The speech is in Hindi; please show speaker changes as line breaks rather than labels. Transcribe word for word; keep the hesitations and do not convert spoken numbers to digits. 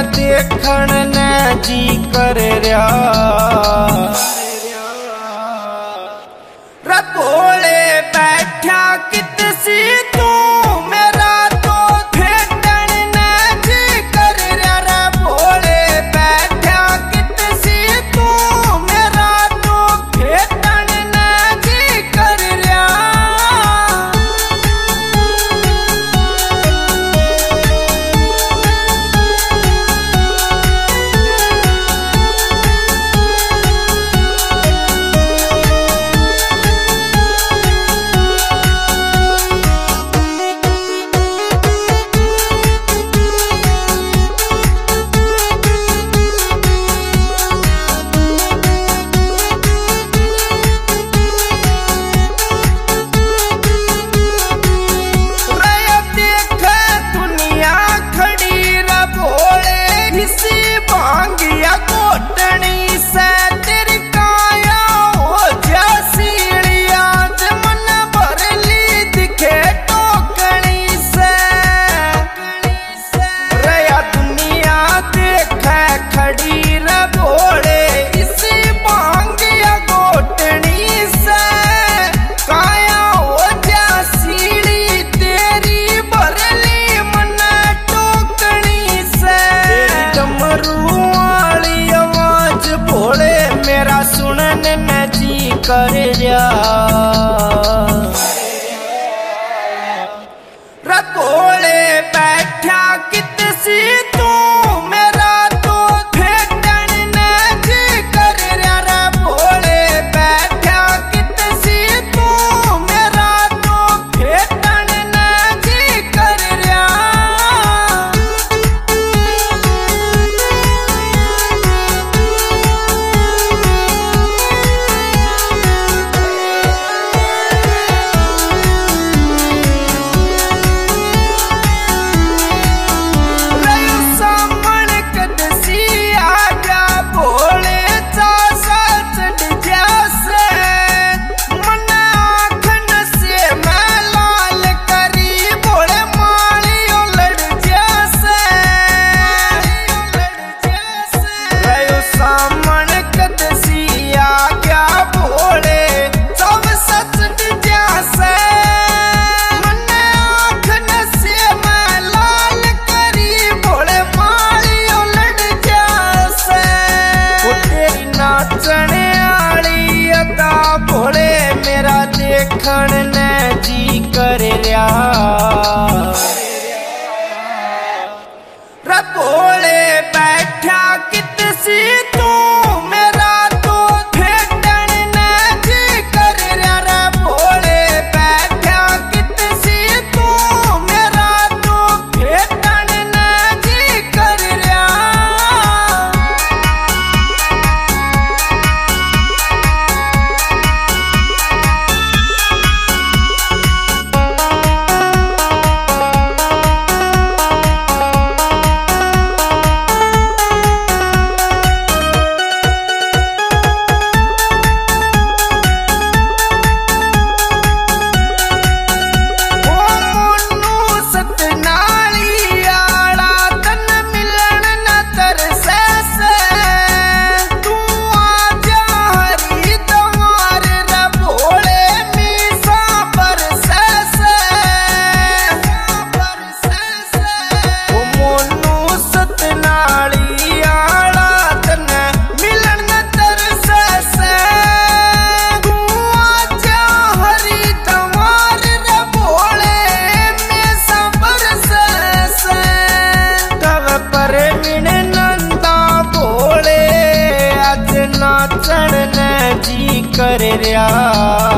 देखण ने जी कर रहा रे भोले बैठा कित सी तू मेरा तो भेटण ने जी कर रहा रे भोले बैठा कित सी तू मेरा तो भेटण ने जी कर रहा कर रहा रे भोले बैठा कित सी तू मेरा तो भेटण ने जी कर रहा रे भोले बैठा कित सी तू मेरा तो भेटण ने जी कर रहा देखण ने जी कर रहा रे भोले बैठा कित सी तू मेरा तो भेटण ने जी कर रहा रे भोले बैठा कित सी तू मेरा तो भेटण ने जी कर रहा नाचण ने जी कर रहा